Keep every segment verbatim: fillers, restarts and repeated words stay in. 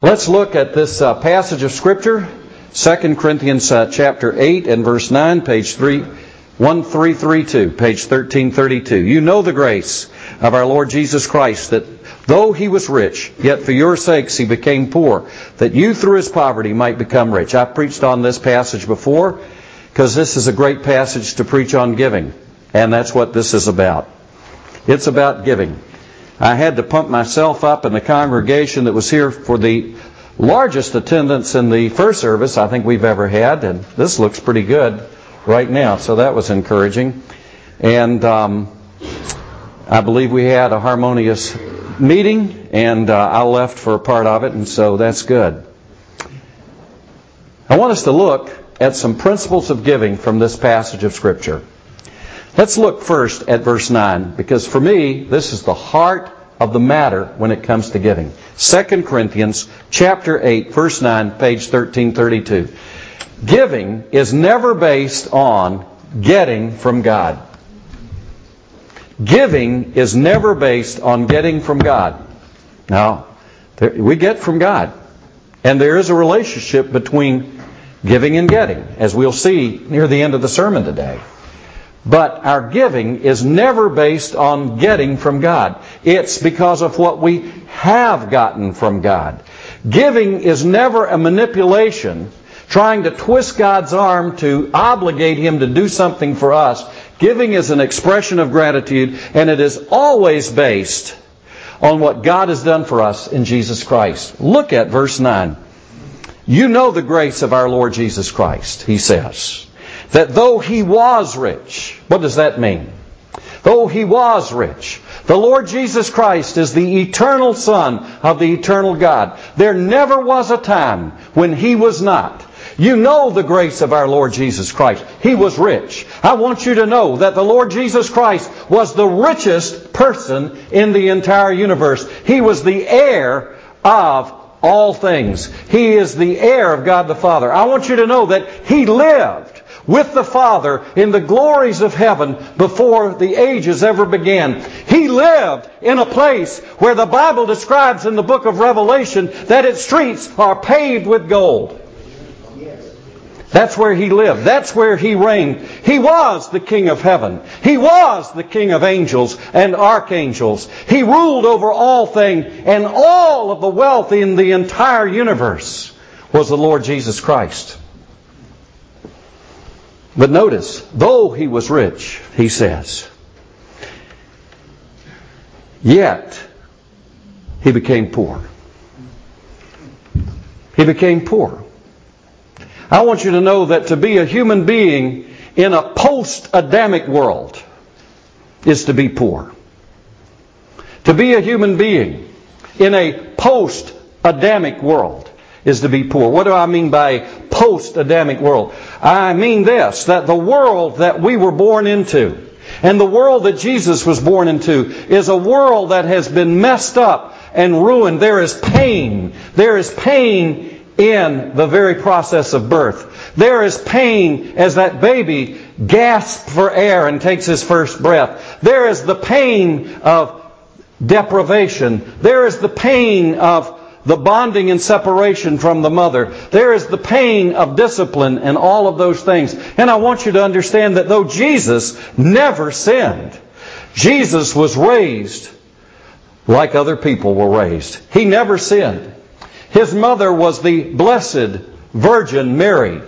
Let's look at this uh, passage of Scripture, Second Corinthians uh, chapter eight and verse nine, page three, one three three two, page thirteen thirty-two. You know the grace of our Lord Jesus Christ, that though He was rich, yet for your sakes He became poor, that you through His poverty might become rich. I've preached on this passage before, because this is a great passage to preach on giving, and that's what this is about. It's about giving. I had to pump myself up in the congregation that was here for the largest attendance in the first service I think we've ever had, and this looks pretty good right now, so that was encouraging. And um, I believe we had a harmonious meeting, and uh, I left for a part of it, and so that's good. I want us to look at some principles of giving from this passage of Scripture. Let's look first at verse nine, because for me, this is the heart of the matter when it comes to giving. Second Corinthians chapter eight, verse nine, page thirteen thirty-two. Giving is never based on getting from God. Giving is never based on getting from God. Now, there, we get from God. And there is a relationship between giving and getting, as we'll see near the end of the sermon today. But our giving is never based on getting from God. It's because of what we have gotten from God. Giving is never a manipulation trying to twist God's arm to obligate Him to do something for us. Giving is an expression of gratitude, and it is always based on what God has done for us in Jesus Christ. Look at verse nine. You know the grace of our Lord Jesus Christ, he says, that though He was rich, what does that mean? Though He was rich. The Lord Jesus Christ is the eternal Son of the eternal God. There never was a time when He was not. You know the grace of our Lord Jesus Christ. He was rich. I want you to know that the Lord Jesus Christ was the richest person in the entire universe. He was the heir of all things. He is the heir of God the Father. I want you to know that He lived with the Father in the glories of heaven before the ages ever began. He lived in a place where the Bible describes in the book of Revelation that its streets are paved with gold. That's where He lived. That's where He reigned. He was the King of heaven. He was the King of angels and archangels. He ruled over all things, and all of the wealth in the entire universe was the Lord Jesus Christ. But notice, though He was rich, he says, yet He became poor. He became poor. I want you to know that to be a human being in a post-Adamic world is to be poor. To be a human being in a post-Adamic world is to be poor. What do I mean by post-Adamic world? I mean this, that the world that we were born into and the world that Jesus was born into is a world that has been messed up and ruined. There is pain. There is pain in the very process of birth. There is pain as that baby gasps for air and takes his first breath. There is the pain of deprivation. There is the pain of the bonding and separation from the mother. There is the pain of discipline and all of those things. And I want you to understand that though Jesus never sinned, Jesus was raised like other people were raised. He never sinned. His mother was the Blessed Virgin Mary.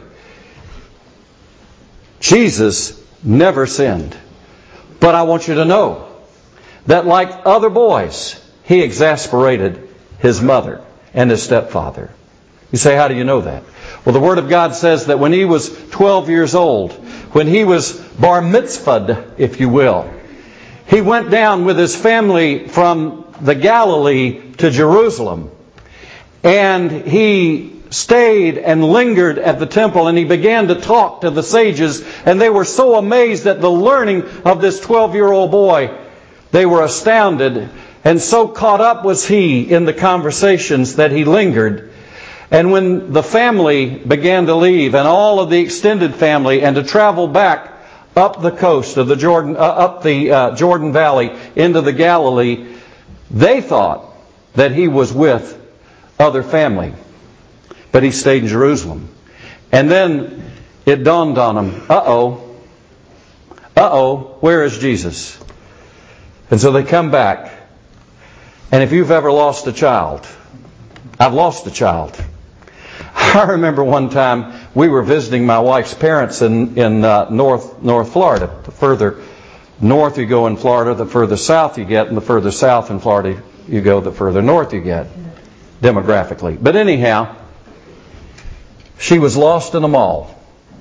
Jesus never sinned. But I want you to know that like other boys, He exasperated His mother and His stepfather. You say, how do you know that? Well, the Word of God says that when He was twelve years old, when He was bar mitzvahed, if you will, He went down with His family from the Galilee to Jerusalem. And He stayed and lingered at the temple, and He began to talk to the sages, and they were so amazed at the learning of this twelve-year-old boy. They were astounded, and so caught up was He in the conversations that He lingered. And when the family began to leave, and all of the extended family, and to travel back up the coast of the Jordan, uh, up the uh, Jordan Valley into the Galilee, they thought that He was with other family. But he stayed in Jerusalem. And then it dawned on him, uh-oh, uh-oh, where is Jesus? And so they come back. And if you've ever lost a child, I've lost a child. I remember one time we were visiting my wife's parents in, in uh, North, North Florida. The further north you go in Florida, the further south you get, and the further south in Florida you go, the further north you get, demographically. But anyhow, she was lost in a mall.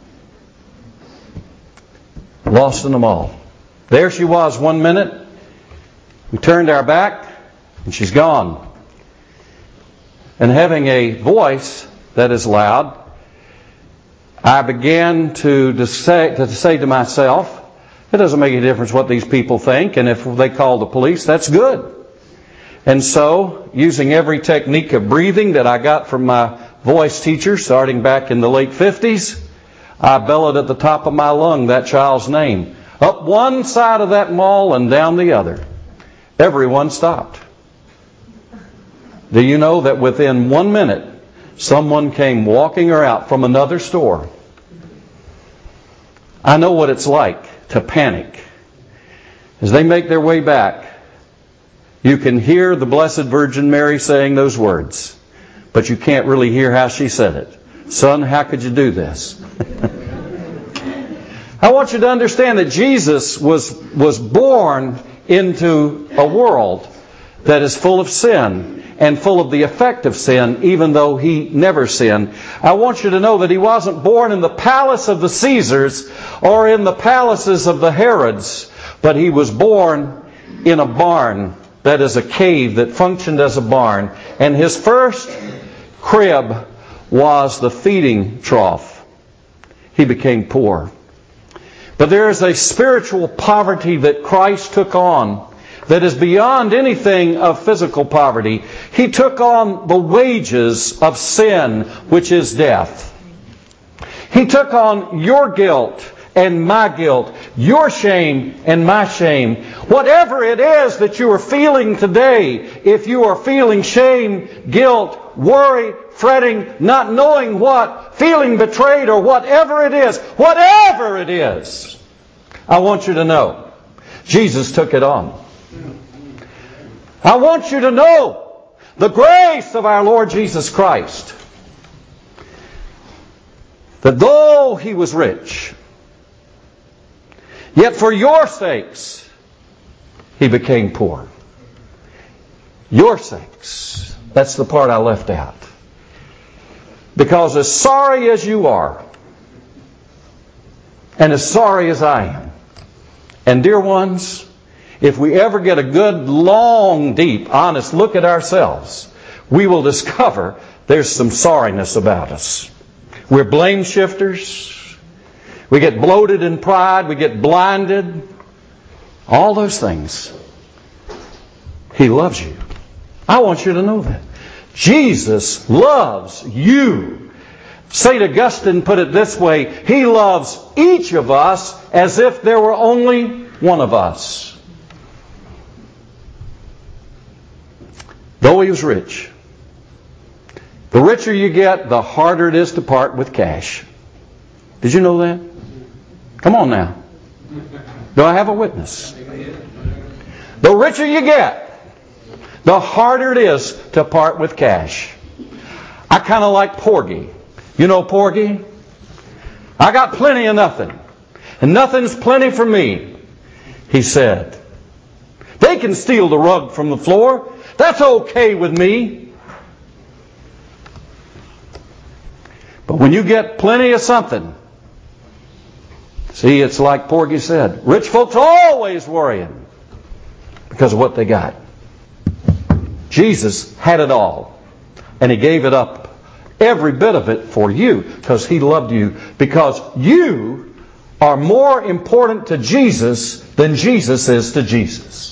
Lost in a mall. There she was one minute. We turned our back, and she's gone. And having a voice that is loud, I began to, to, say, to say to myself, it doesn't make any difference what these people think, and if they call the police, that's good. And so, using every technique of breathing that I got from my voice teacher starting back in the late fifties, I bellowed at the top of my lung that child's name. Up one side of that mall and down the other. Everyone stopped. Do you know that within one minute, someone came walking her out from another store? I know what it's like to panic. As they make their way back, you can hear the Blessed Virgin Mary saying those words, but you can't really hear how she said it. Son, how could you do this? I want you to understand that Jesus was, was born into a world that is full of sin and full of the effect of sin, even though he never sinned. I want you to know that he wasn't born in the palace of the Caesars or in the palaces of the Herods, but he was born in a barn that is a cave that functioned as a barn. And his first crib was the feeding trough. He became poor. But there is a spiritual poverty that Christ took on that is beyond anything of physical poverty. He took on the wages of sin, which is death. He took on your guilt and my guilt, your shame and my shame. Whatever it is that you are feeling today, if you are feeling shame, guilt, worry, fretting, not knowing what, feeling betrayed, or whatever it is, whatever it is, I want you to know, Jesus took it on. I want you to know the grace of our Lord Jesus Christ, that though he was rich, yet for your sakes he became poor. Your sakes. That's the part I left out. Because as sorry as you are, and as sorry as I am, and dear ones, if we ever get a good, long, deep, honest look at ourselves, we will discover there's some sorriness about us. We're blame shifters. We get bloated in pride. We get blinded. All those things. He loves you. I want you to know that. Jesus loves you. Saint Augustine put it this way: he loves each of us as if there were only one of us. Though he was rich. The richer you get, the harder it is to part with cash. Did you know that? Come on now. Do I have a witness? The richer you get, the harder it is to part with cash. I kind of like Porgy. You know Porgy? I got plenty of nothing, and nothing's plenty for me, he said. They can steal the rug from the floor. That's okay with me. But when you get plenty of something, see, it's like Porgy said, rich folks are always worrying because of what they got. Jesus had it all, and he gave it up, every bit of it, for you, because he loved you, because you are more important to Jesus than Jesus is to Jesus.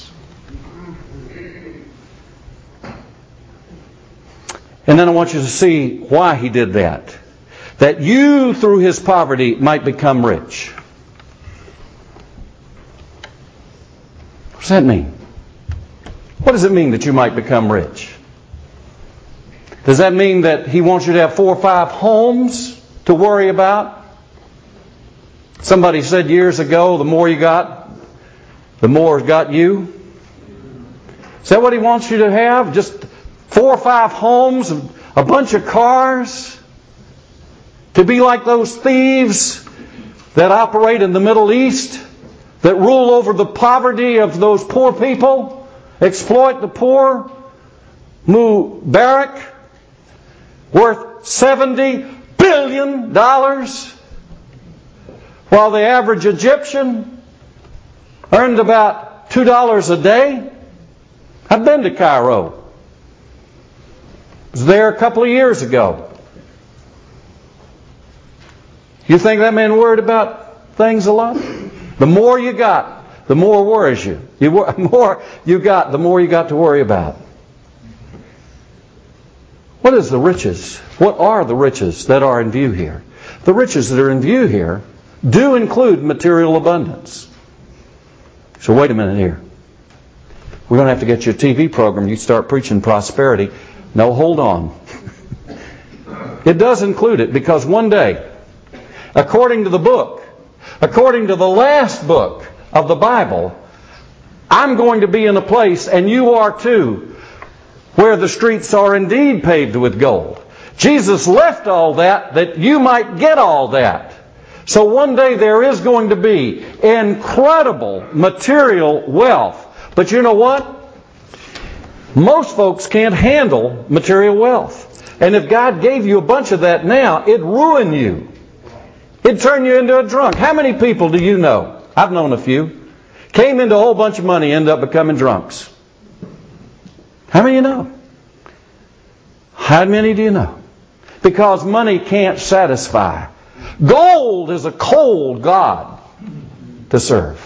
And then I want you to see why he did that. That you, through his poverty, might become rich. What does that mean? What does it mean that you might become rich? Does that mean that He wants you to have four or five homes to worry about? Somebody said years ago, the more you got, the more has got you. Is that what He wants you to have? Just four or five homes, a bunch of cars? To be like those thieves that operate in the Middle East, that rule over the poverty of those poor people, exploit the poor? Mubarak, worth seventy billion dollars, while the average Egyptian earned about two dollars a day. I've been to Cairo. I was there a couple of years ago. You think that man worried about things a lot? The more you got, the more worries you. The more you got, the more you got to worry about. What is the riches? What are the riches that are in view here? The riches that are in view here do include material abundance. So wait a minute here. We're going to have to get you a T V program. You start preaching prosperity. No, hold on. It does include it, because one day, according to the book, according to the last book of the Bible, I'm going to be in a place, and you are too, where the streets are indeed paved with gold. Jesus left all that that you might get all that. So one day there is going to be incredible material wealth. But you know what? Most folks can't handle material wealth. And if God gave you a bunch of that now, it'd ruin you. It'd turn you into a drunk. How many people do you know? I've known a few. Came into a whole bunch of money, ended up becoming drunks. How many you know? How many do you know? Because money can't satisfy. Gold is a cold god to serve.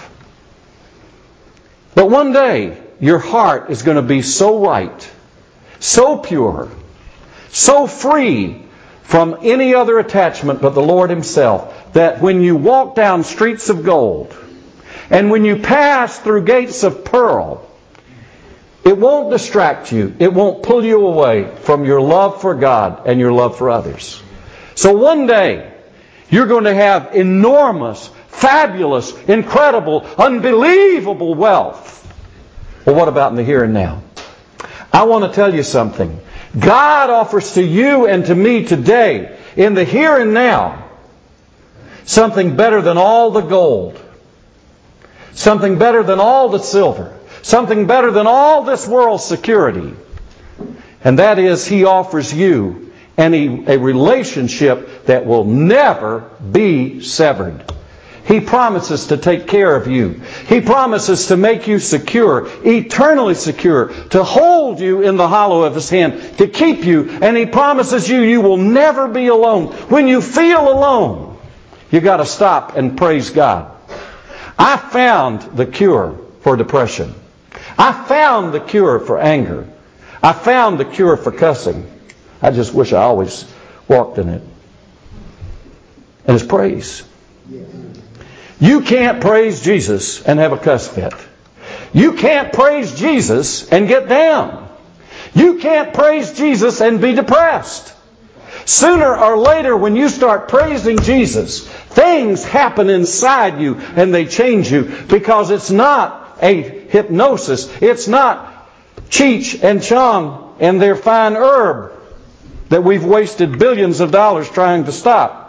But one day, your heart is going to be so right, so pure, so free from any other attachment but the Lord Himself, that when you walk down streets of gold, and when you pass through gates of pearl, it won't distract you. It won't pull you away from your love for God and your love for others. So one day, you're going to have enormous, fabulous, incredible, unbelievable wealth. Well, what about in the here and now? I want to tell you something. God offers to you and to me today, in the here and now, something better than all the gold. Something better than all the silver. Something better than all this world's security. And that is, He offers you any, a relationship that will never be severed. He promises to take care of you. He promises to make you secure, eternally secure, to hold you in the hollow of His hand, to keep you. And He promises you, you will never be alone. When you feel alone, you've got to stop and praise God. I found the cure for depression. I found the cure for anger. I found the cure for cussing. I just wish I always walked in it. And it's praise. You can't praise Jesus and have a cuss fit. You can't praise Jesus and get down. You can't praise Jesus and be depressed. Sooner or later, when you start praising Jesus, things happen inside you and they change you, because it's not a hypnosis. It's not Cheech and Chong and their fine herb that we've wasted billions of dollars trying to stop.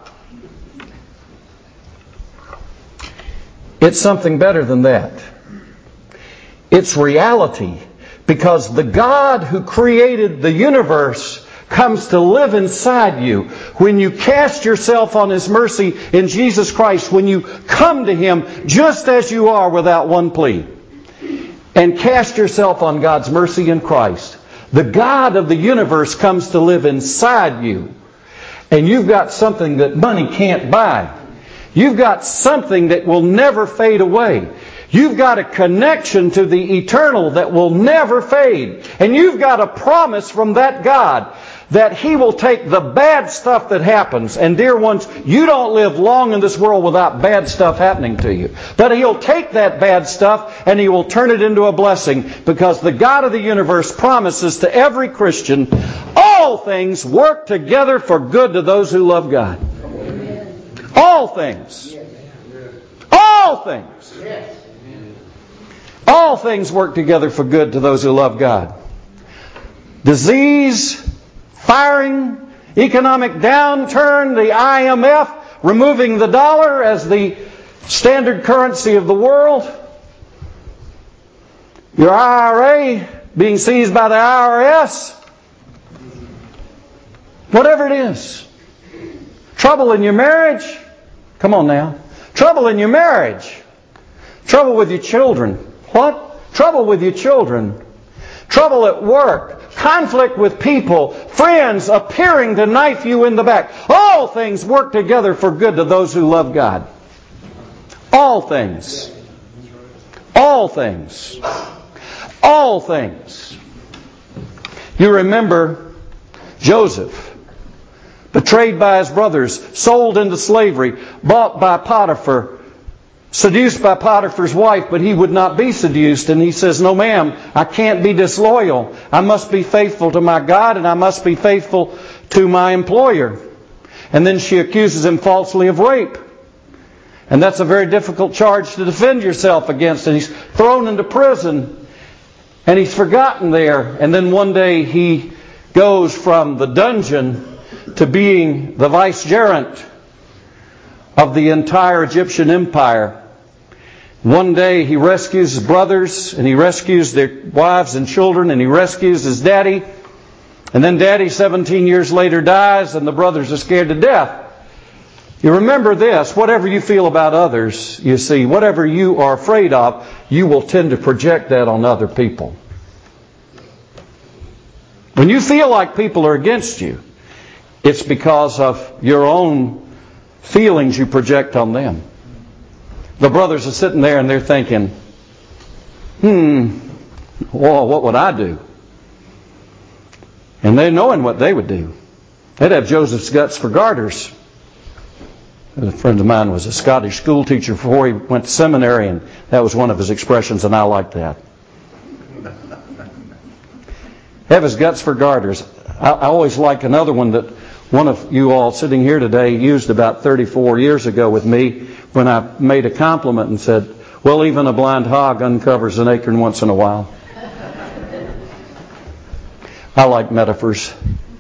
It's something better than that. It's reality, because the God who created the universe comes to live inside you. When you cast yourself on His mercy in Jesus Christ, when you come to Him just as you are without one plea, and cast yourself on God's mercy in Christ, the God of the universe comes to live inside you. And you've got something that money can't buy. You've got something that will never fade away. You've got a connection to the eternal that will never fade. And you've got a promise from that God that He will take the bad stuff that happens. And dear ones, you don't live long in this world without bad stuff happening to you. But He'll take that bad stuff and He will turn it into a blessing, because the God of the universe promises to every Christian All things work together for good to those who love God. All things. All things. All things work together for good to those who love God. Disease, firing, economic downturn, the I M F, removing the dollar as the standard currency of the world, your I R A being seized by the I R S, whatever it is. Trouble in your marriage. Come on now. Trouble in your marriage. Trouble with your children. What? Trouble with your children. Trouble at work. Conflict with people. Friends appearing to knife you in the back. All things work together for good to those who love God. All things. All things. All things. You remember Joseph, betrayed by his brothers, sold into slavery, bought by Potiphar, seduced by Potiphar's wife, but he would not be seduced. And he says, no ma'am, I can't be disloyal. I must be faithful to my God, and I must be faithful to my employer. And then she accuses him falsely of rape. And that's a very difficult charge to defend yourself against. And he's thrown into prison. And he's forgotten there. And then one day he goes from the dungeon to being the vicegerent of the entire Egyptian empire. One day he rescues his brothers, and he rescues their wives and children, and he rescues his daddy. And then daddy, seventeen years later, dies, and the brothers are scared to death. You remember this, whatever you feel about others, you see, whatever you are afraid of, you will tend to project that on other people. When you feel like people are against you, it's because of your own feelings you project on them. The brothers are sitting there and they're thinking, hmm, well, what would I do? And they're knowing what they would do. They'd have Joseph's guts for garters. A friend of mine was a Scottish school teacher before he went to seminary, and that was one of his expressions, and I like that. Have his guts for garters. I, I always like another one that one of you all sitting here today used about thirty-four years ago with me when I made a compliment and said, well, even a blind hog uncovers an acorn once in a while. I like metaphors.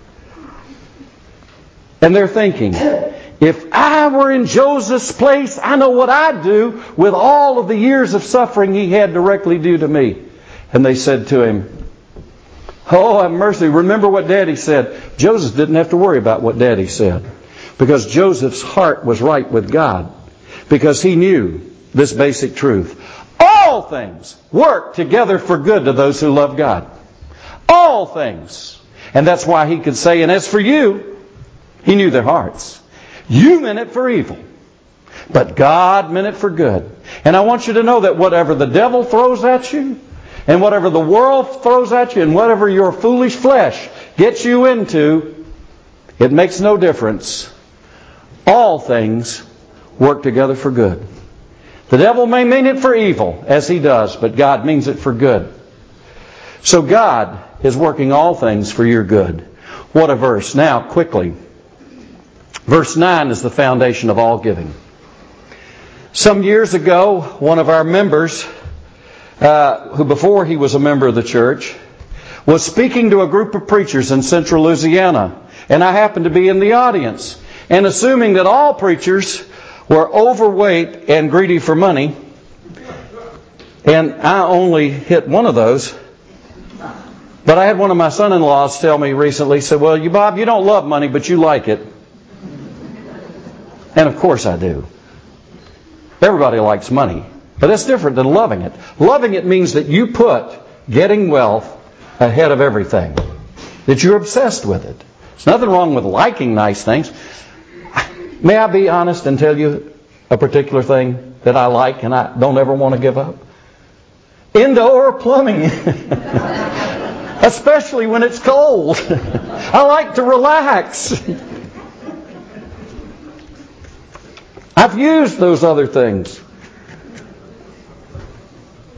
And they're thinking, if I were in Joseph's place, I know what I'd do with all of the years of suffering he had directly due to me. And they said to him, oh, have mercy. Remember what Daddy said. Joseph didn't have to worry about what Daddy said, because Joseph's heart was right with God, because he knew this basic truth. All things work together for good to those who love God. All things. And that's why he could say, and as for you, he knew their hearts. You meant it for evil, but God meant it for good. And I want you to know that whatever the devil throws at you, and whatever the world throws at you, and whatever your foolish flesh gets you into, it makes no difference. All things work together for good. The devil may mean it for evil, as he does, but God means it for good. So God is working all things for your good. What a verse. Now, quickly. Verse nine is the foundation of all giving. Some years ago, one of our members, uh, who before he was a member of the church, was speaking to a group of preachers in central Louisiana. And I happened to be in the audience. And assuming that all preachers were overweight and greedy for money, and I only hit one of those, but I had one of my son-in-laws tell me recently, he said, well, you Bob, you don't love money, but you like it. And of course I do. Everybody likes money. But that's different than loving it. Loving it means that you put getting wealth ahead of everything. That you're obsessed with it. There's nothing wrong with liking nice things. May I be honest and tell you a particular thing that I like and I don't ever want to give up? Indoor plumbing. Especially when it's cold. I like to relax. I've used those other things.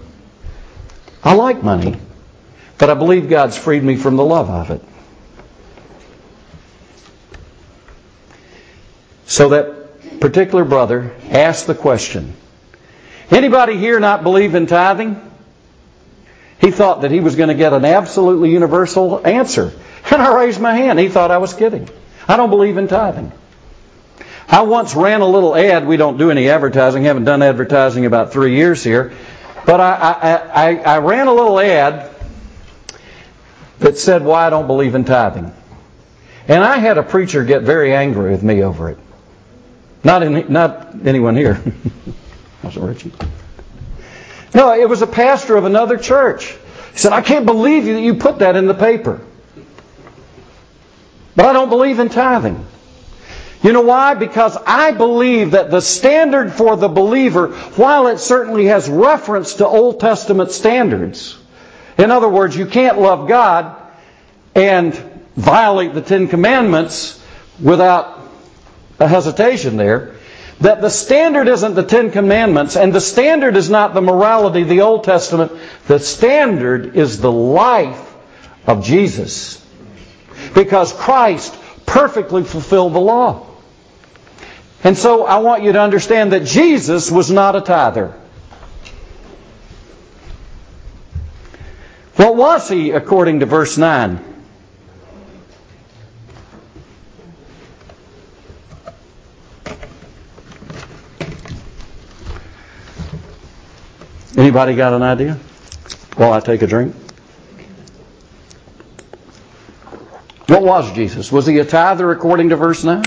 I like money, but I believe God's freed me from the love of it. So that particular brother asked the question, anybody here not believe in tithing? He thought that he was going to get an absolutely universal answer. And I raised my hand. He thought I was kidding. I don't believe in tithing. I once ran a little ad. We don't do any advertising. Haven't done advertising about three years here. But I, I, I, I ran a little ad that said why I don't believe in tithing. And I had a preacher get very angry with me over it. Not in, not anyone here. Wasn't Richie? No, it was a pastor of another church. He said, I can't believe you that you put that in the paper. But I don't believe in tithing. You know why? Because I believe that the standard for the believer, while it certainly has reference to Old Testament standards, in other words, you can't love God and violate the Ten Commandments without a hesitation there, that the standard isn't the Ten Commandments, and the standard is not the morality of the Old Testament. The standard is the life of Jesus. Because Christ perfectly fulfilled the law. And so I want you to understand that Jesus was not a tither. What was he according to verse nine? Anybody got an idea? While I take a drink. What was Jesus? Was he a tither according to verse nine?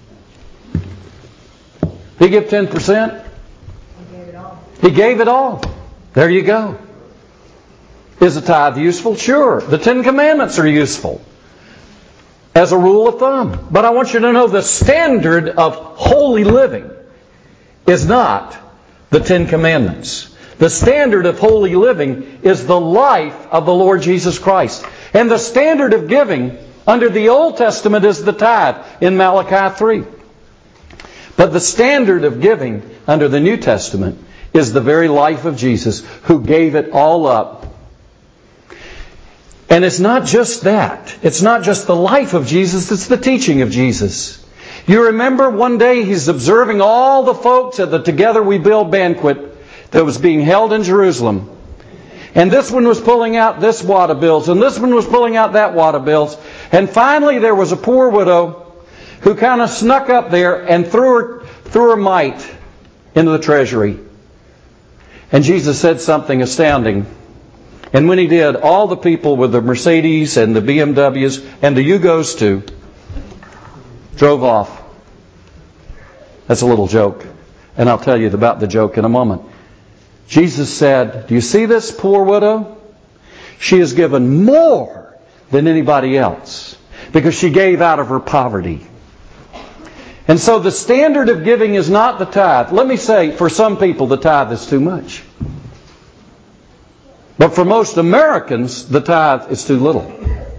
He gave ten percent? He gave it all. He gave it all. There you go. Is a tithe useful? Sure. The Ten Commandments are useful as a rule of thumb. But I want you to know the standard of holy living is not the Ten Commandments. The standard of holy living is the life of the Lord Jesus Christ. And the standard of giving under the Old Testament is the tithe in Malachi three. But the standard of giving under the New Testament is the very life of Jesus, who gave it all up. And it's not just that. It's not just the life of Jesus, it's the teaching of Jesus. You remember one day he's observing all the folks at the Together We Build banquet that was being held in Jerusalem. And this one was pulling out this wad of bills, and this one was pulling out that wad of bills. And finally there was a poor widow who kind of snuck up there and threw her, threw her mite into the treasury. And Jesus said something astounding. And when he did, all the people with the Mercedes and the B M Ws and the Yugos too drove off. That's a little joke. And I'll tell you about the joke in a moment. Jesus said, do you see this poor widow? She has given more than anybody else because she gave out of her poverty. And so the standard of giving is not the tithe. Let me say, for some people, the tithe is too much. But for most Americans, the tithe is too little.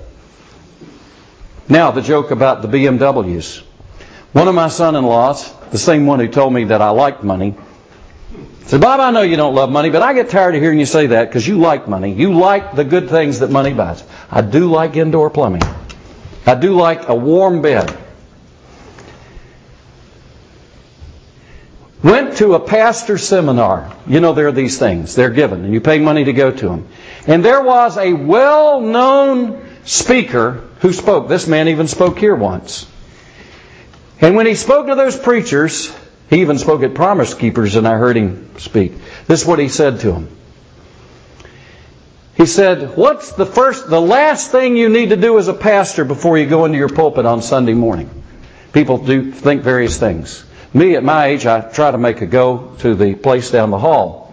Now, the joke about the B M Ws. One of my son-in-laws, the same one who told me that I liked money, said, Bob, I know you don't love money, but I get tired of hearing you say that because you like money. You like the good things that money buys. I do like indoor plumbing. I do like a warm bed. Went to a pastor seminar. You know, there are these things. They're given, and you pay money to go to them. And there was a well-known speaker who spoke. This man even spoke here once. And when he spoke to those preachers, he even spoke at Promise Keepers, and I heard him speak. This is what he said to them. He said, what's the first, the last thing you need to do as a pastor before you go into your pulpit on Sunday morning? People do think various things. Me, at my age, I try to make a go to the place down the hall.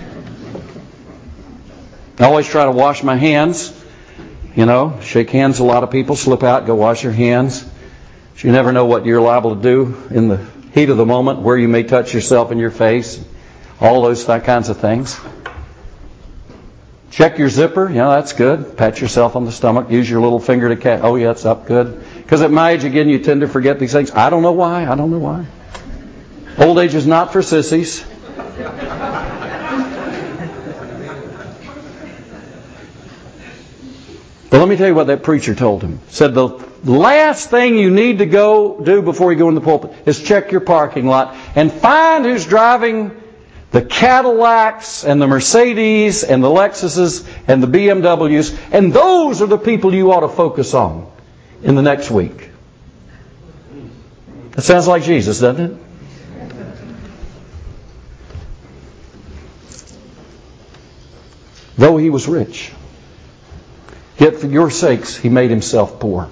I always try to wash my hands. You know, shake hands with a lot of people, slip out, go wash your hands. You never know what you're liable to do in the heat of the moment, where you may touch yourself in your face. All those kinds of things. Check your zipper. You know, that's good. Pat yourself on the stomach. Use your little finger to catch. Oh, yeah, it's up. Good. Because at my age, again, you tend to forget these things. I don't know why. I don't know why. Old age is not for sissies. But let me tell you what that preacher told him. He said the last thing you need to go do before you go in the pulpit is check your parking lot and find who's driving the Cadillacs and the Mercedes and the Lexuses and the B M Ws. And those are the people you ought to focus on in the next week. That sounds like Jesus, doesn't it? Though he was rich, yet for your sakes he made himself poor.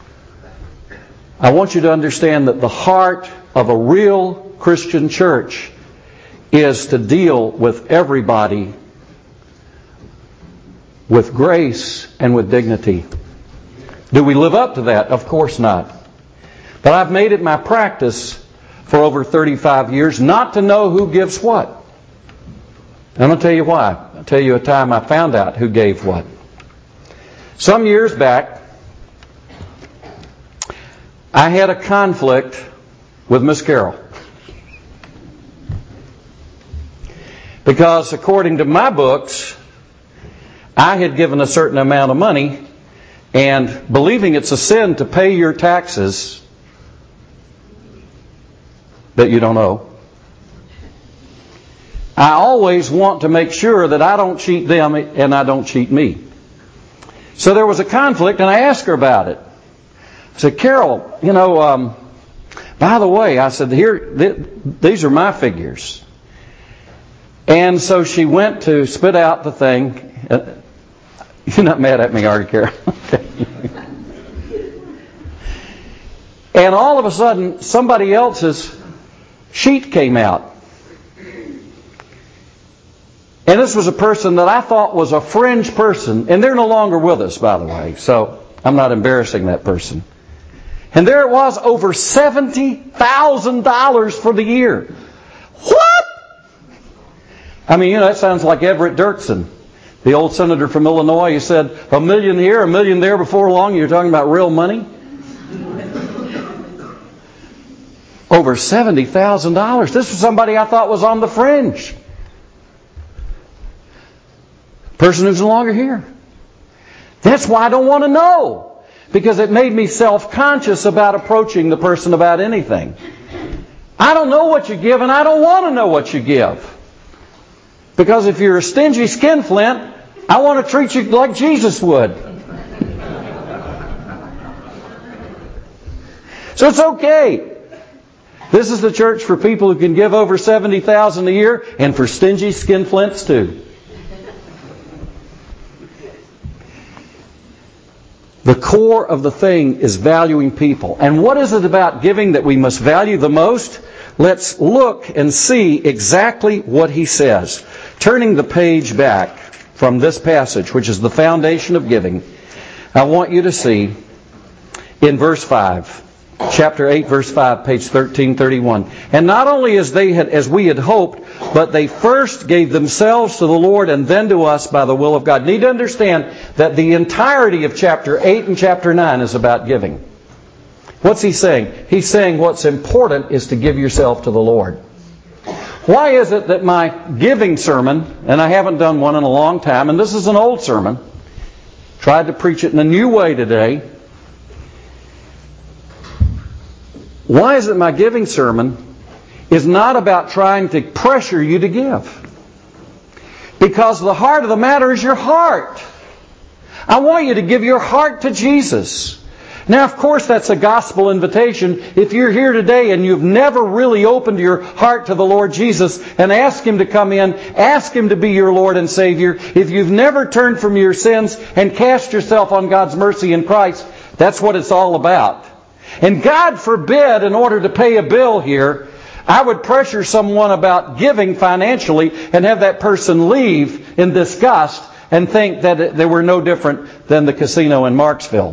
I want you to understand that the heart of a real Christian church is to deal with everybody with grace and with dignity. Do we live up to that? Of course not. But I've made it my practice for over thirty-five years not to know who gives what. And I'm going to tell you why. I'll tell you a time I found out who gave what. Some years back, I had a conflict with Miss Carol. Because according to my books, I had given a certain amount of money, and believing it's a sin to pay your taxes that you don't owe, I always want to make sure that I don't cheat them and I don't cheat me. So there was a conflict, and I asked her about it. I said, Carol, you know, um, by the way, I said, here, th- these are my figures. And so she went to spit out the thing. You're not mad at me, are you, Carol? And all of a sudden, somebody else's sheet came out. And this was a person that I thought was a fringe person. And they're no longer with us, by the way. So I'm not embarrassing that person. And there it was, over seventy thousand dollars for the year. What? I mean, you know, that sounds like Everett Dirksen, the old senator from Illinois. He said, a million here, a million there before long. You're talking about real money? Over seventy thousand dollars. This was somebody I thought was on the fringe. Person who's no longer here. That's why I don't want to know. Because it made me self-conscious about approaching the person about anything. I don't know what you give, and I don't want to know what you give. Because if you're a stingy skinflint, I want to treat you like Jesus would. So it's okay. This is the church for people who can give over seventy thousand dollars a year, and for stingy skinflints too. The core of the thing is valuing people. And what is it about giving that we must value the most? Let's look and see exactly what he says. Turning the page back from this passage, which is the foundation of giving, I want you to see in verse five, chapter eight, verse five, page thirteen thirty-one. And not only as they had, as we had hoped, but they first gave themselves to the Lord and then to us by the will of God. You need to understand that the entirety of chapter eight and chapter nine is about giving. What's he saying? He's saying what's important is to give yourself to the Lord. Why is it that my giving sermon, and I haven't done one in a long time, and this is an old sermon, tried to preach it in a new way today. Why is it my giving sermon is not about trying to pressure you to give? Because the heart of the matter is your heart. I want you to give your heart to Jesus. Now, of course, that's a gospel invitation. If you're here today and you've never really opened your heart to the Lord Jesus and asked Him to come in, ask Him to be your Lord and Savior, if you've never turned from your sins and cast yourself on God's mercy in Christ, that's what it's all about. And God forbid, in order to pay a bill here, I would pressure someone about giving financially and have that person leave in disgust and think that they were no different than the casino in Marksville.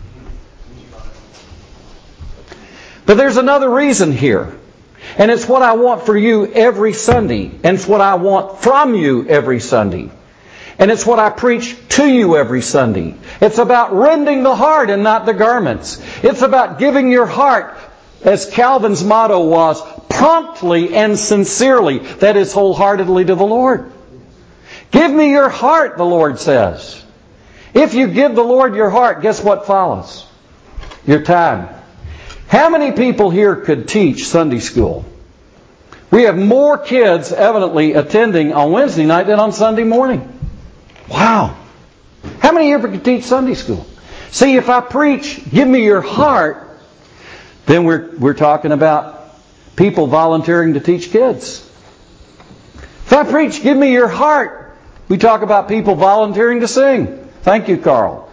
But there's another reason here. And it's what I want for you every Sunday. And it's what I want from you every Sunday. And it's what I preach to you every Sunday. It's about rending the heart and not the garments. It's about giving your heart, as Calvin's motto was, promptly and sincerely. That is, wholeheartedly to the Lord. Give me your heart, the Lord says. If you give the Lord your heart, guess what follows? Your time. How many people here could teach Sunday school? We have more kids evidently attending on Wednesday night than on Sunday morning. Wow. How many here could teach Sunday school? See, if I preach, give me your heart, then we're, we're talking about people volunteering to teach kids. If I preach, give me your heart, we talk about people volunteering to sing. Thank you, Carl.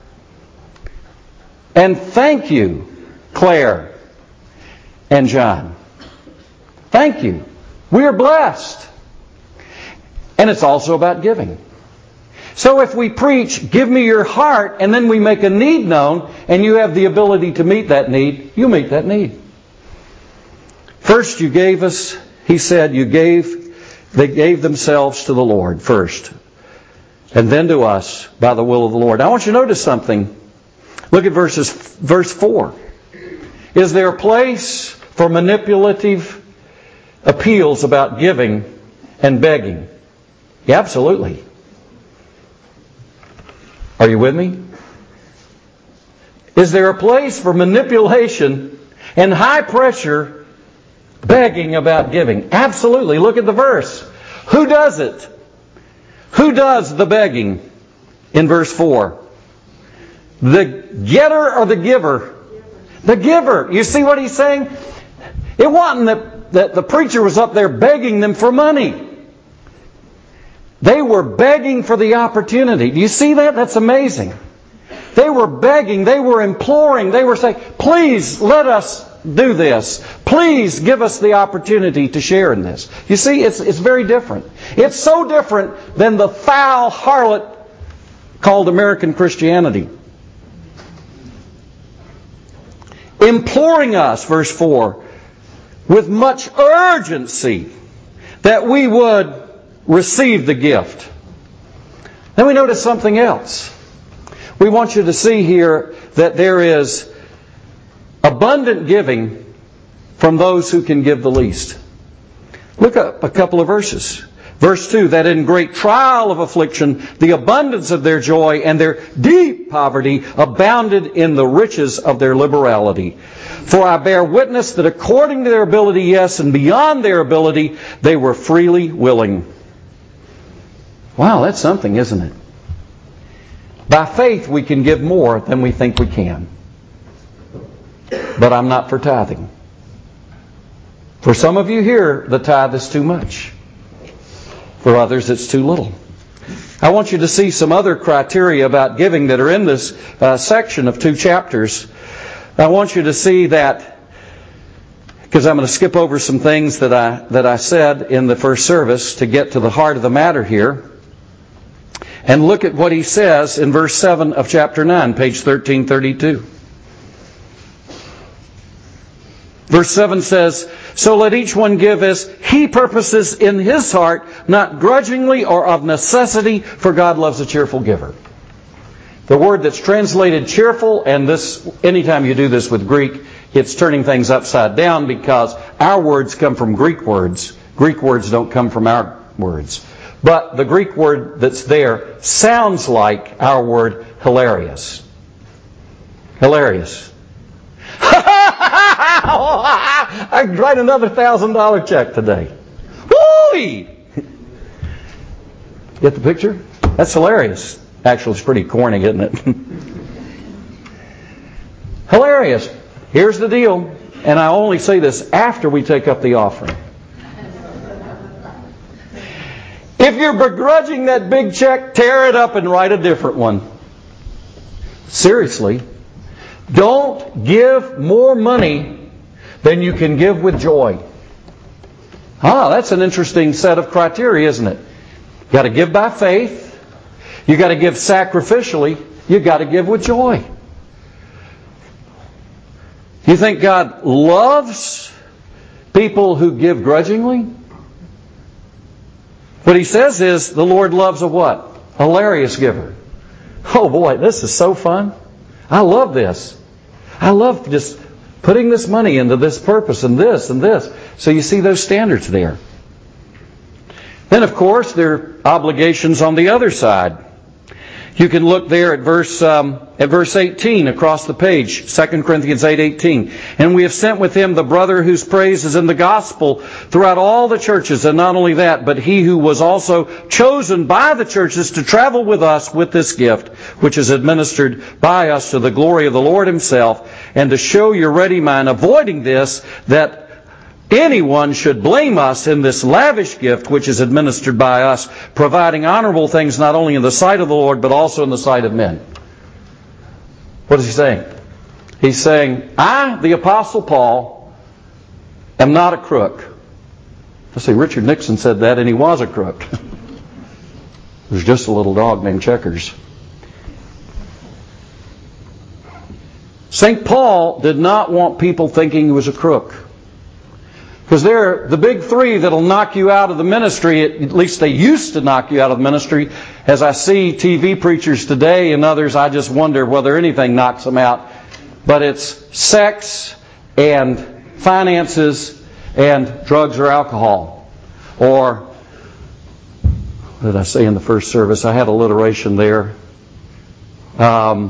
And thank you, Claire and John. Thank you. We are blessed. And it's also about giving. So if we preach, give me your heart, and then we make a need known, and you have the ability to meet that need, you meet that need. First you gave us, he said, you gave, they gave themselves to the Lord first. And then to us by the will of the Lord. I want you to notice something. Look at verses, verse four. Is there a place for manipulative appeals about giving and begging? Yeah, absolutely. Are you with me? Is there a place for manipulation and high pressure begging about giving? Absolutely. Look at the verse. Who does it? Who does the begging in verse four? The getter or the giver? The giver. You see what he's saying? It wasn't that, that the preacher was up there begging them for money. They were begging for the opportunity. Do you see that? That's amazing. They were begging. They were imploring. They were saying, please let us do this. Please give us the opportunity to share in this. You see, it's, it's very different. It's so different than the foul harlot called American Christianity. Imploring us, verse four, with much urgency that we would receive the gift. Then we notice something else. We want you to see here that there is abundant giving from those who can give the least. Look up a couple of verses. Verse two, that in great trial of affliction, the abundance of their joy and their deep poverty abounded in the riches of their liberality. For I bear witness that according to their ability, yes, and beyond their ability, they were freely willing. Wow, that's something, isn't it? By faith, we can give more than we think we can. But I'm not for tithing. For some of you here, the tithe is too much. For others, it's too little. I want you to see some other criteria about giving that are in this uh, section of two chapters. I want you to see that, because I'm going to skip over some things that I that I said in the first service to get to the heart of the matter here. And look at what he says in verse seven of chapter nine, page thirteen thirty-two. Verse seven says, so let each one give as he purposes in his heart, not grudgingly or of necessity, for God loves a cheerful giver. The word that's translated cheerful, and this, anytime you do this with Greek, it's turning things upside down because our words come from Greek words. Greek words don't come from our words. But the Greek word that's there sounds like our word hilarious. Hilarious. I could write another thousand dollar check today. Woo-wee! Get the picture? That's hilarious. Actually, it's pretty corny, isn't it? Hilarious. Here's the deal, and I only say this after we take up the offering. If you're begrudging that big check, tear it up and write a different one. Seriously. Don't give more money than you can give with joy. Ah, that's an interesting set of criteria, isn't it? You've got to give by faith. You've got to give sacrificially. You've got to give with joy. You think God loves people who give grudgingly? What he says is the Lord loves a what? A hilarious giver. Oh boy, this is so fun. I love this. I love just putting this money into this purpose and this and this. So you see those standards there. Then, of course, there are obligations on the other side. You can look there at verse um, at verse eighteen across the page, Second Corinthians eight eighteen. And we have sent with him the brother whose praise is in the gospel throughout all the churches. And not only that, but he who was also chosen by the churches to travel with us with this gift, which is administered by us to the glory of the Lord himself, and to show your ready mind, avoiding this, that anyone should blame us in this lavish gift which is administered by us, providing honorable things not only in the sight of the Lord, but also in the sight of men. What is he saying? He's saying, I, the Apostle Paul, am not a crook. Let's see, Richard Nixon said that, and he was a crook. There's just a little dog named Checkers. Saint Paul did not want people thinking he was a crook. Because they're the big three that'll knock you out of the ministry. At least they used to knock you out of the ministry. As I see T V preachers today and others, I just wonder whether anything knocks them out. But it's sex and finances and drugs or alcohol. Or, what did I say in the first service? I had alliteration there. Um,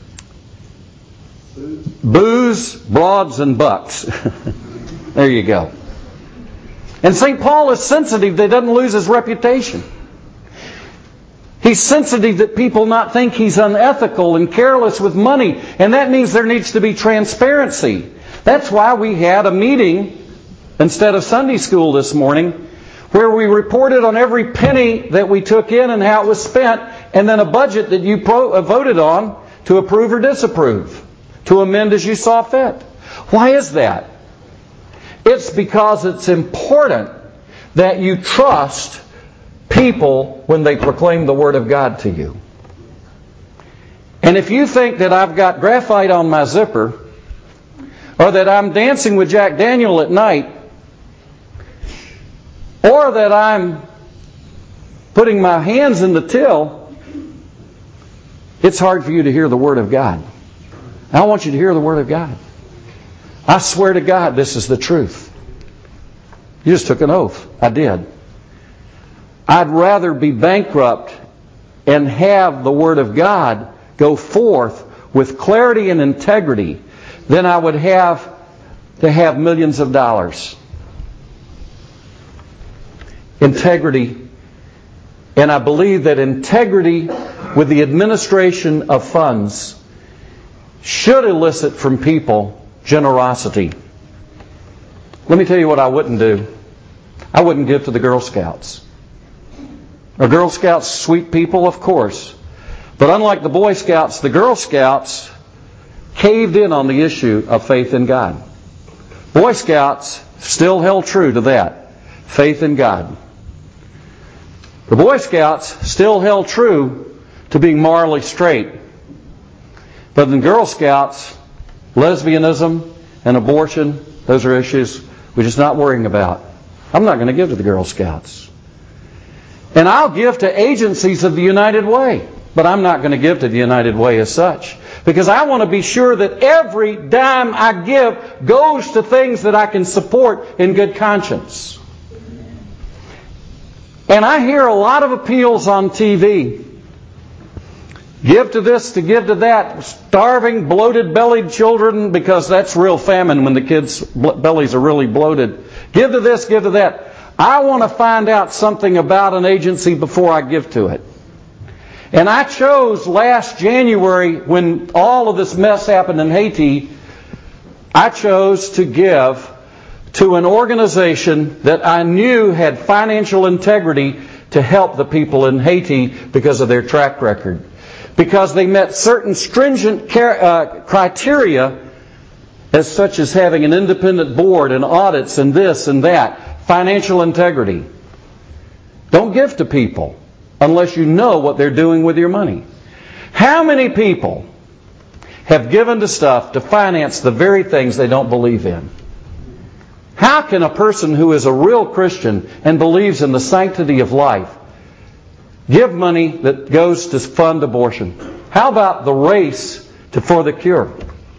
booze, broads, and bucks. There you go. And Saint Paul is sensitive that he doesn't lose his reputation. He's sensitive that people not think he's unethical and careless with money. And that means there needs to be transparency. That's why we had a meeting instead of Sunday school this morning, where we reported on every penny that we took in and how it was spent, and then a budget that you pro- uh, voted on to approve or disapprove, to amend as you saw fit. Why is that? It's because it's important that you trust people when they proclaim the Word of God to you. And if you think that I've got graphite on my zipper, or that I'm dancing with Jack Daniel at night, or that I'm putting my hands in the till, it's hard for you to hear the Word of God. I want you to hear the Word of God. I swear to God, this is the truth. You just took an oath. I did. I'd rather be bankrupt and have the Word of God go forth with clarity and integrity than I would have to have millions of dollars. Integrity. And I believe that integrity with the administration of funds should elicit from people generosity. Let me tell you what I wouldn't do. I wouldn't give to the Girl Scouts. Are Girl Scouts sweet people? Of course. But unlike the Boy Scouts, the Girl Scouts caved in on the issue of faith in God. Boy Scouts still held true to that. Faith in God. The Boy Scouts still held true to being morally straight. But in Girl Scouts, lesbianism and abortion, those are issues we're just not worrying about. I'm not going to give to the Girl Scouts. And I'll give to agencies of the United Way. But I'm not going to give to the United Way as such. Because I want to be sure that every dime I give goes to things that I can support in good conscience. And I hear a lot of appeals on T V. Give to this, to give to that. Starving, bloated, bellied children, because that's real famine when the kids' bellies are really bloated. Give to this, give to that. I want to find out something about an agency before I give to it. And I chose last January, when all of this mess happened in Haiti, I chose to give to an organization that I knew had financial integrity to help the people in Haiti because of their track record. Because they met certain stringent criteria, as such as having an independent board and audits and this and that. Financial integrity. Don't give to people unless you know what they're doing with your money. How many people have given to stuff to finance the very things they don't believe in? How can a person who is a real Christian and believes in the sanctity of life give money that goes to fund abortion? How about the race to for the cure?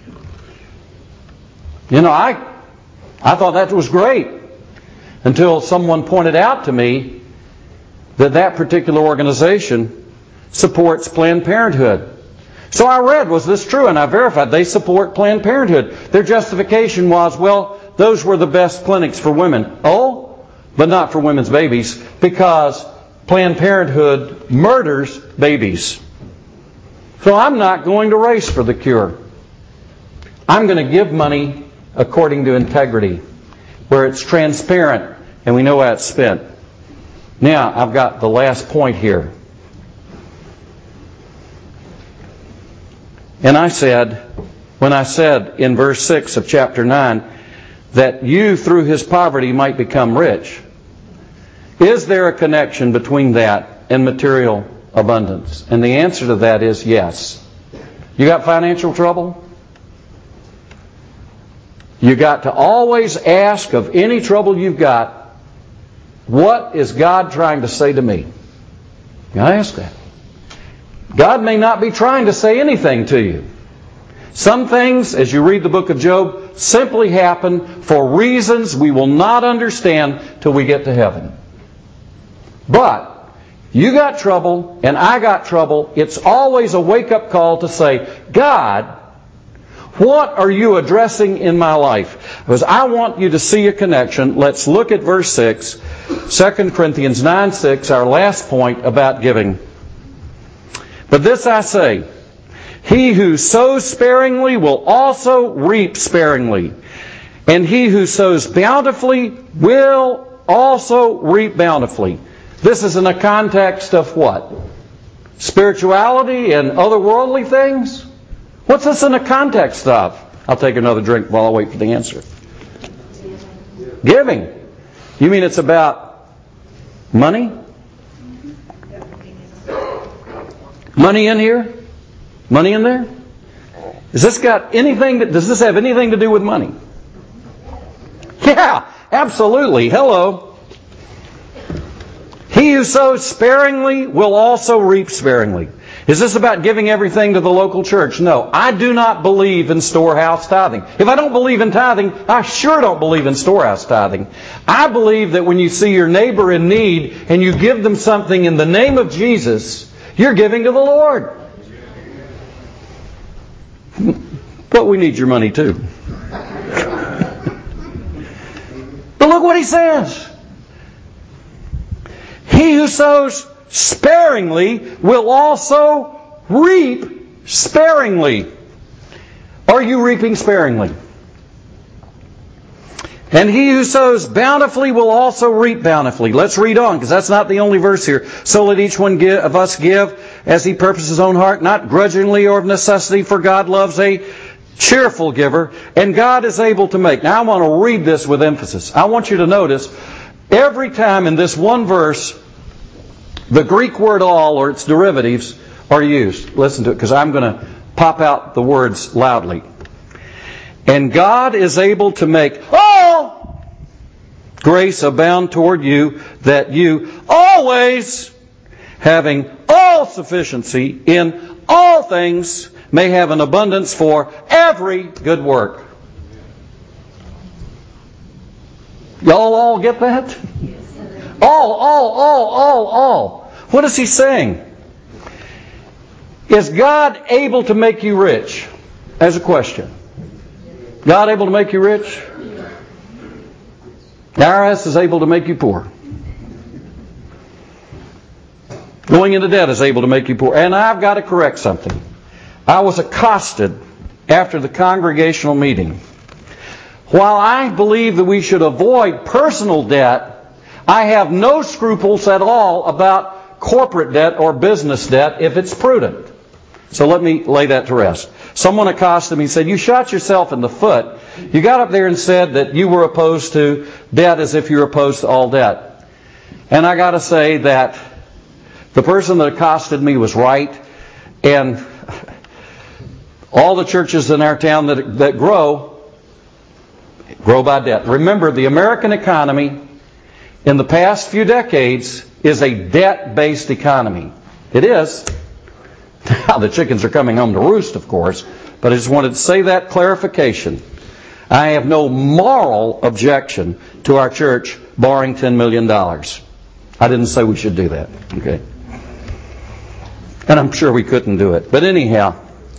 You know, I I thought that was great until someone pointed out to me that that particular organization supports Planned Parenthood. So I read, was this true? And I verified they support Planned Parenthood. Their justification was, well, those were the best clinics for women. Oh, but not for women's babies, because Planned Parenthood murders babies. So I'm not going to race for the cure. I'm going to give money according to integrity, where it's transparent and we know how it's spent. Now, I've got the last point here. And I said, when I said in verse six of chapter nine, that you through his poverty might become rich, is there a connection between that and material abundance? And the answer to that is yes. You got financial trouble? You got to always ask of any trouble you've got, what is God trying to say to me? You got to ask that. God may not be trying to say anything to you. Some things, as you read the book of Job, simply happen for reasons we will not understand till we get to heaven. But you got trouble and I got trouble. It's always a wake-up call to say, God, what are you addressing in my life? Because I want you to see a connection. Let's look at verse six, Second Corinthians nine six, our last point about giving. But this I say, he who sows sparingly will also reap sparingly. And he who sows bountifully will also reap bountifully. This is in a context of what? Spirituality and other worldly things? What's this in the context of? I'll take another drink while I wait for the answer. Giving. You mean it's about money? Money in here? Money in there? Has this got anything? To, does this have anything to do with money? Yeah, absolutely. Hello. He who sows sparingly will also reap sparingly. Is this about giving everything to the local church? No. I do not believe in storehouse tithing. If I don't believe in tithing, I sure don't believe in storehouse tithing. I believe that when you see your neighbor in need and you give them something in the name of Jesus, you're giving to the Lord. But we need your money too. But look what he says. He who sows sparingly will also reap sparingly. Are you reaping sparingly? And he who sows bountifully will also reap bountifully. Let's read on, because that's not the only verse here. So let each one give, of us give as he purposes his own heart, not grudgingly or of necessity, for God loves a cheerful giver, and God is able to make. Now I want to read this with emphasis. I want you to notice, every time in this one verse, the Greek word all or its derivatives are used. Listen to it, because I'm going to pop out the words loudly. And God is able to make all grace abound toward you, that you always, having all sufficiency in all things, may have an abundance for every good work. Y'all all get that? All, all, all, all, all. What is he saying? Is God able to make you rich? As a question. God able to make you rich? The I R S is able to make you poor. Going into debt is able to make you poor. And I've got to correct something. I was accosted after the congregational meeting. While I believe that we should avoid personal debt, I have no scruples at all about corporate debt or business debt if it's prudent. So let me lay that to rest. Someone accosted me and said, you shot yourself in the foot. You got up there and said that you were opposed to debt as if you were opposed to all debt. And I got to say that the person that accosted me was right. And all the churches in our town that, that grow, grow by debt. Remember, the American economy in the past few decades is a debt-based economy. It is. Now the chickens are coming home to roost, of course, but I just wanted to say that clarification. I have no moral objection to our church borrowing ten million dollars. I didn't say we should do that. Okay. And I'm sure we couldn't do it. But anyhow,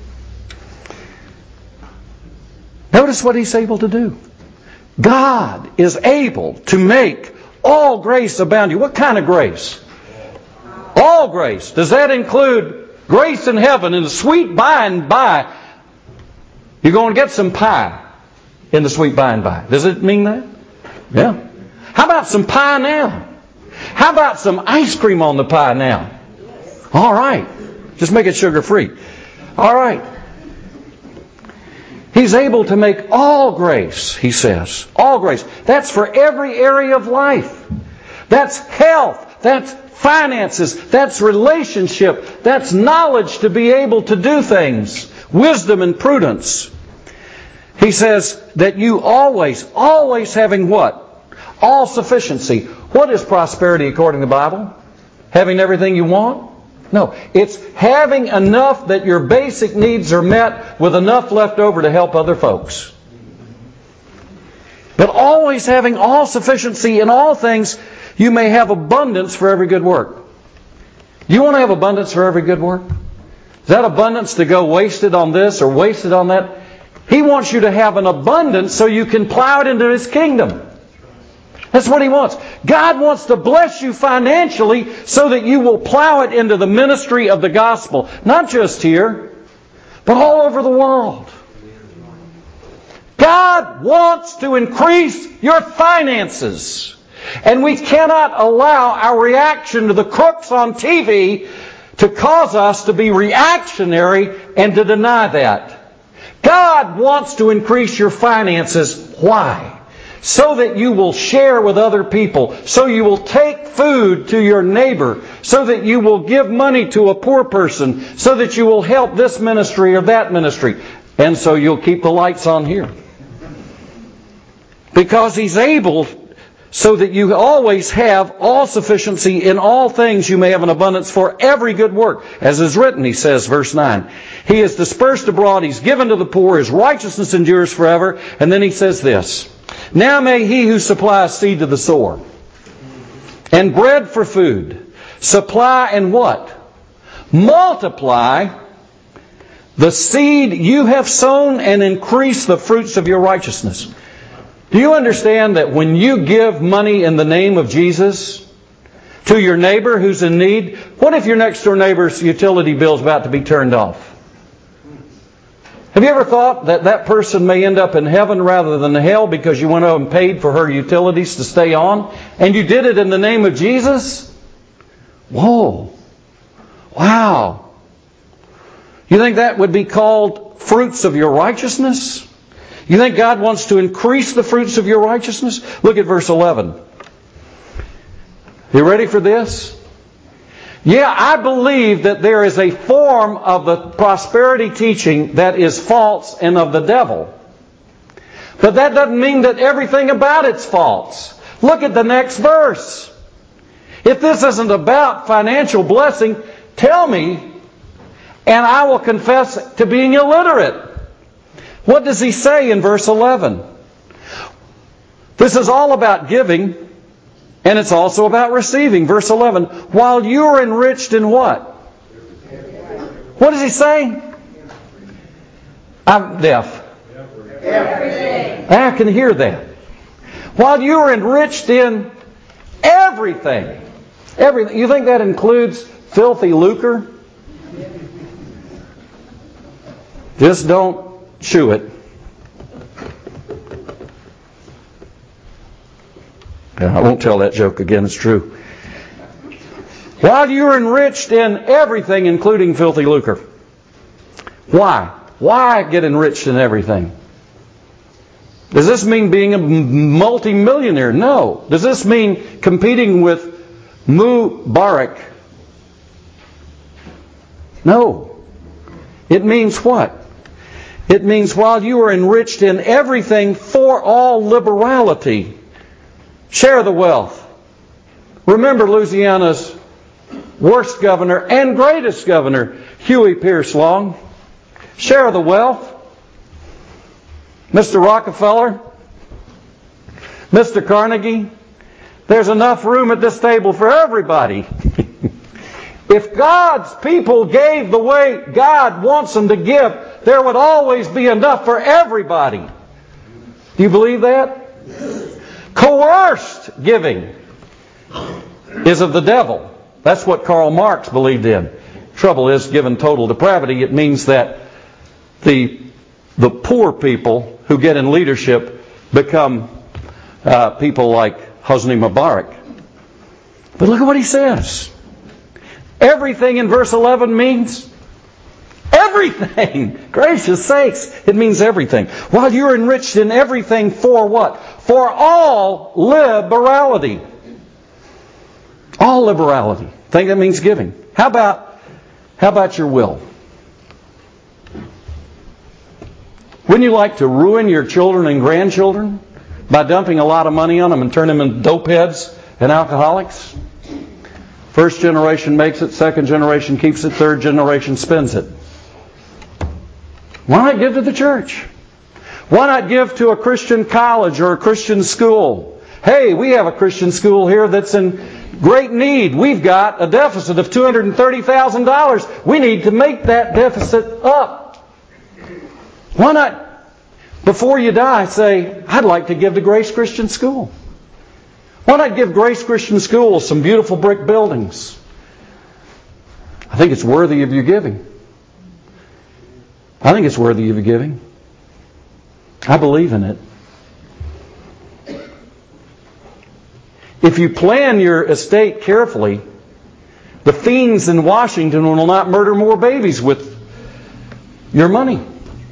notice what He's able to do. God is able to make all grace abound to you. What kind of grace? All grace. Does that include grace in heaven and the sweet by and by? You're going to get some pie in the sweet by and by. Does it mean that? Yeah. How about some pie now? How about some ice cream on the pie now? All right. Just make it sugar-free. All right. He's able to make all grace, He says. All grace. That's for every area of life. That's health. That's finances. That's relationship. That's knowledge to be able to do things. Wisdom and prudence. He says that you always, always having what? All sufficiency. What is prosperity according to the Bible? Having everything you want? No. It's having enough that your basic needs are met with enough left over to help other folks. But always having all sufficiency in all things, you may have abundance for every good work. Do you want to have abundance for every good work? Is that abundance to go wasted on this or wasted on that? He wants you to have an abundance so you can plow it into His kingdom. That's what He wants. God wants to bless you financially so that you will plow it into the ministry of the gospel. Not just here, but all over the world. God wants to increase your finances. And we cannot allow our reaction to the crooks on T V to cause us to be reactionary and to deny that. God wants to increase your finances. Why? So that you will share with other people. So you will take food to your neighbor. So that you will give money to a poor person. So that you will help this ministry or that ministry. And so you'll keep the lights on here. Because He's able, so that you always have all sufficiency in all things, you may have an abundance for every good work. As is written, He says, verse nine. He is dispersed abroad, He's given to the poor, His righteousness endures forever. And then He says this. Now may He who supplies seed to the sower and bread for food supply and what? Multiply the seed you have sown and increase the fruits of your righteousness. Do you understand that when you give money in the name of Jesus to your neighbor who's in need, what if your next door neighbor's utility bill is about to be turned off? Have you ever thought that that person may end up in heaven rather than hell because you went over and paid for her utilities to stay on? And you did it in the name of Jesus? Whoa. Wow. You think that would be called fruits of your righteousness? You think God wants to increase the fruits of your righteousness? Look at verse eleven. You ready for this? Yeah, I believe that there is a form of the prosperity teaching that is false and of the devil. But that doesn't mean that everything about it's false. Look at the next verse. If this isn't about financial blessing, tell me, and I will confess to being illiterate. What does he say in verse eleven? This is all about giving. And it's also about receiving. Verse eleven. While you are enriched in what? What does he say? I'm deaf. Everything. I can hear that. While you are enriched in everything. Everything. You think that includes filthy lucre? Just don't chew it. I won't tell that joke again, it's true. While you are enriched in everything, including filthy lucre. Why? Why get enriched in everything? Does this mean being a multimillionaire? No. Does this mean competing with Mubarak? No. It means what? It means while you are enriched in everything for all liberality. Share the wealth. Remember Louisiana's worst governor and greatest governor, Huey Pierce Long. Share the wealth. Mister Rockefeller, Mister Carnegie, there's enough room at this table for everybody. If God's people gave the way God wants them to give, there would always be enough for everybody. Do you believe that? Coerced giving is of the devil. That's what Karl Marx believed in. Trouble is, given total depravity, it means that the the poor people who get in leadership become uh, people like Hosni Mubarak. But look at what he says. Everything in verse eleven means everything. Gracious sakes, it means everything. While you're enriched in everything for what? For all liberality. All liberality. I think that means giving. How about, how about your will? Wouldn't you like to ruin your children and grandchildren by dumping a lot of money on them and turn them into dope heads and alcoholics? First generation makes it, second generation keeps it, third generation spends it. Why not give to the church? Why not give to a Christian college or a Christian school? Hey, we have a Christian school here that's in great need. We've got a deficit of two hundred thirty thousand dollars. We need to make that deficit up. Why not, before you die, say, I'd like to give to Grace Christian School? Why not give Grace Christian School some beautiful brick buildings? I think it's worthy of your giving. I think it's worthy of your giving. I believe in it. If you plan your estate carefully, the fiends in Washington will not murder more babies with your money.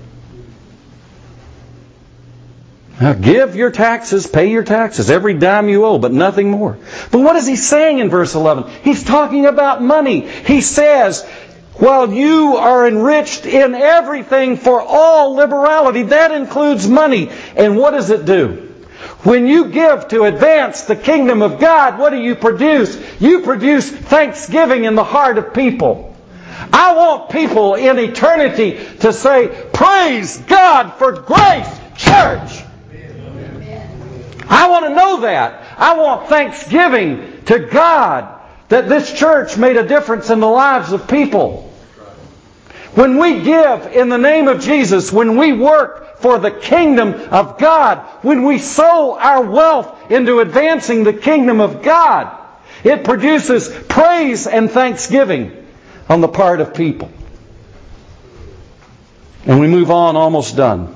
Now, give your taxes, pay your taxes, every dime you owe, but nothing more. But what is he saying in verse eleven? He's talking about money. He says, while you are enriched in everything for all liberality, that includes money. And what does it do? When you give to advance the kingdom of God, what do you produce? You produce thanksgiving in the heart of people. I want people in eternity to say, praise God for Grace Church. I want to know that. I want thanksgiving to God that this church made a difference in the lives of people. When we give in the name of Jesus, when we work for the kingdom of God, when we sow our wealth into advancing the kingdom of God, it produces praise and thanksgiving on the part of people. And we move on, almost done.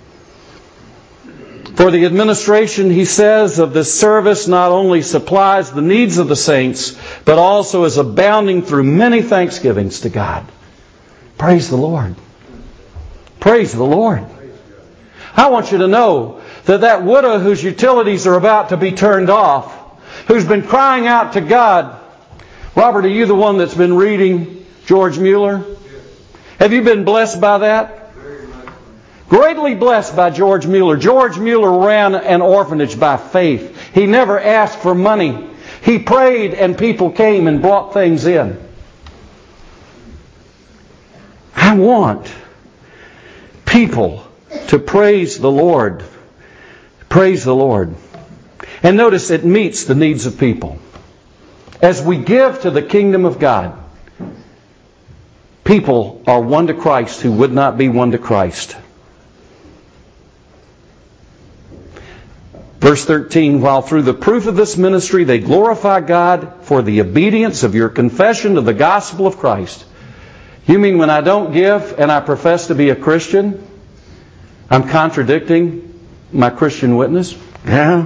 For the administration, he says, of this service not only supplies the needs of the saints, but also is abounding through many thanksgivings to God. Praise the Lord. Praise the Lord. I want you to know that that widow whose utilities are about to be turned off, who's been crying out to God. Robert, are you the one that's been reading George Mueller? Have you been blessed by that? Greatly blessed by George Mueller. George Mueller ran an orphanage by faith. He never asked for money. He prayed and people came and brought things in. I want people to praise the Lord. Praise the Lord. And notice it meets the needs of people. As we give to the kingdom of God, people are won to Christ who would not be won to Christ. Verse thirteen, while through the proof of this ministry they glorify God for the obedience of your confession to the gospel of Christ. You mean when I don't give and I profess to be a Christian, I'm contradicting my Christian witness? Yeah.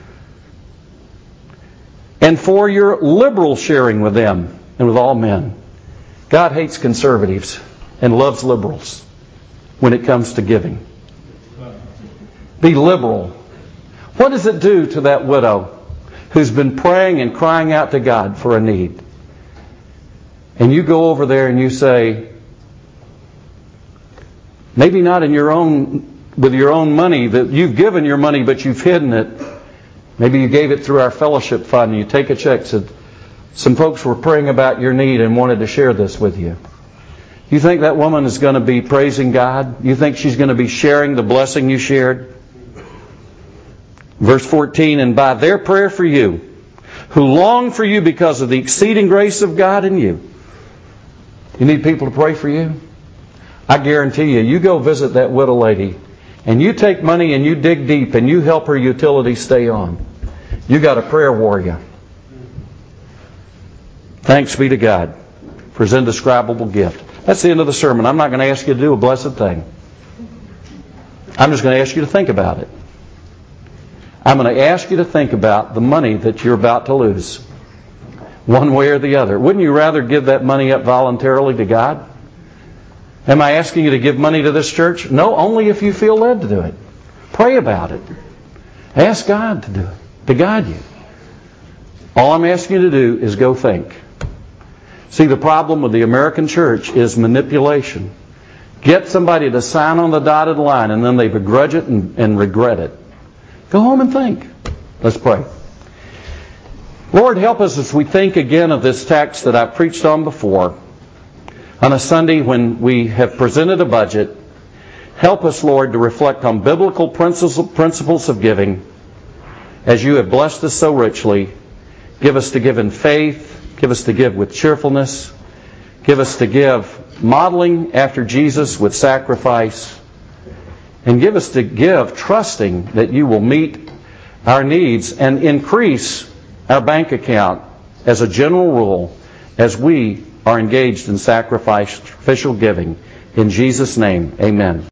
And for your liberal sharing with them and with all men. God hates conservatives and loves liberals when it comes to giving. Be liberal. What does it do to that widow who's been praying and crying out to God for a need? And you go over there and you say, maybe not in your own, with your own money, that you've given your money but you've hidden it. Maybe you gave it through our fellowship fund and you take a check, said, some folks were praying about your need and wanted to share this with you. You think that woman is going to be praising God? You think she's going to be sharing the blessing you shared? Verse fourteen, and by their prayer for you, who long for you because of the exceeding grace of God in you. You need people to pray for you? I guarantee you, you go visit that widow lady, and you take money and you dig deep and you help her utilities stay on. You got a prayer warrior. Thanks be to God for His indescribable gift. That's the end of the sermon. I'm not going to ask you to do a blessed thing. I'm just going to ask you to think about it. I'm going to ask you to think about the money that you're about to lose, one way or the other. Wouldn't you rather give that money up voluntarily to God? Am I asking you to give money to this church? No, only if you feel led to do it. Pray about it. Ask God to do it, to guide you. All I'm asking you to do is go think. See, the problem with the American church is manipulation. Get somebody to sign on the dotted line and then they begrudge it and, and regret it. Go home and think. Let's pray. Lord, help us as we think again of this text that I've preached on before. On a Sunday when we have presented a budget, help us, Lord, to reflect on biblical principles of giving as you have blessed us so richly. Give us to give in faith. Give us to give with cheerfulness. Give us to give modeling after Jesus with sacrifice. And give us to give trusting that you will meet our needs and increase our bank account as a general rule as we are engaged in sacrificial giving. In Jesus' name, amen.